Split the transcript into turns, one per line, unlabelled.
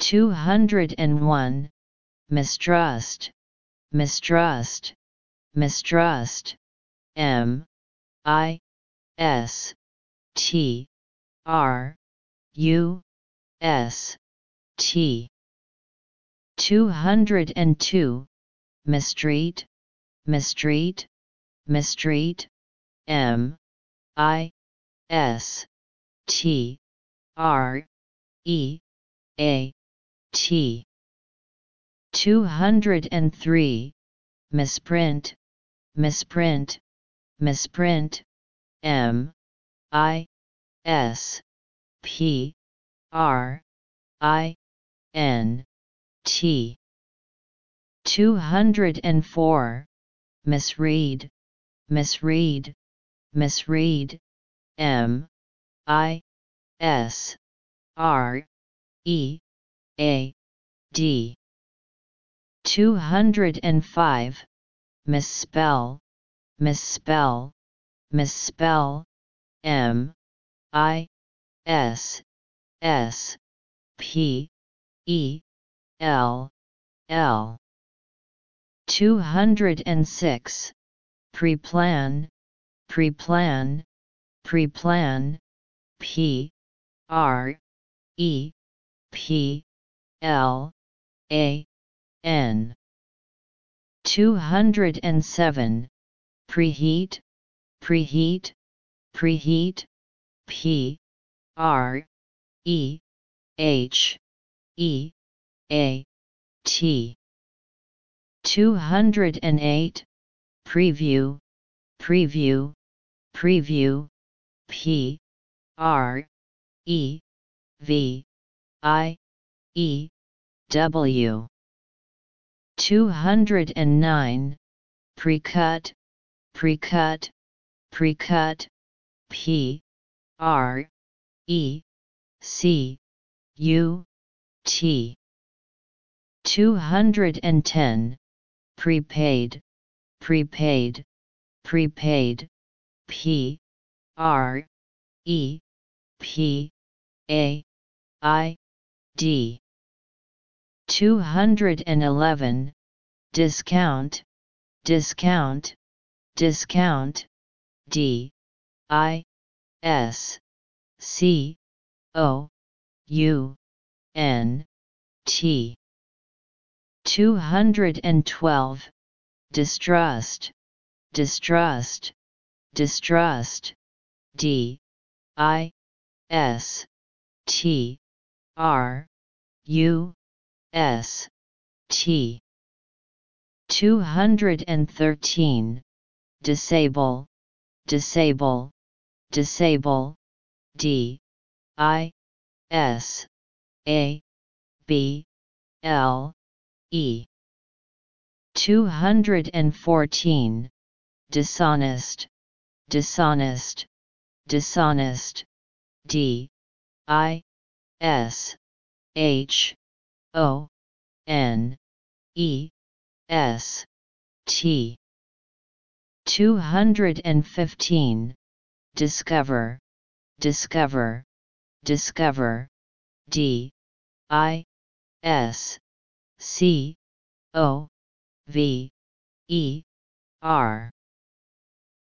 201. Mistrust, mistrust, mistrust. M I S T R U S T. 202. Mistreat, mistreat, mistreat. M I S T R E A T. 203. Misprint, misprint, misprint. M I S P R I N T. 204. Misread, misread, misread. M I S R E A D. 205. Misspell, misspell, misspell. M I S S P E L L. 206. Preplan, preplan, preplan. P R E P L A N. 207. Preheat, preheat, preheat. P R E H E A T. 208. Preview, preview, preview. P R E V I E W. 209. Precut, precut, precut. P R E C U T. 210. Prepaid, prepaid, prepaid. P R E P A I D. 211. Discount, discount, discount. D I S C O U N T. 212. Distrust, distrust, distrust. D I S T R U S T. 213. Disable, disable, disable. D I S A B L E. 214. Dishonest, dishonest, dishonest. D I S H O N E S T. 215. Discover, discover, discover. D I S C O V E R.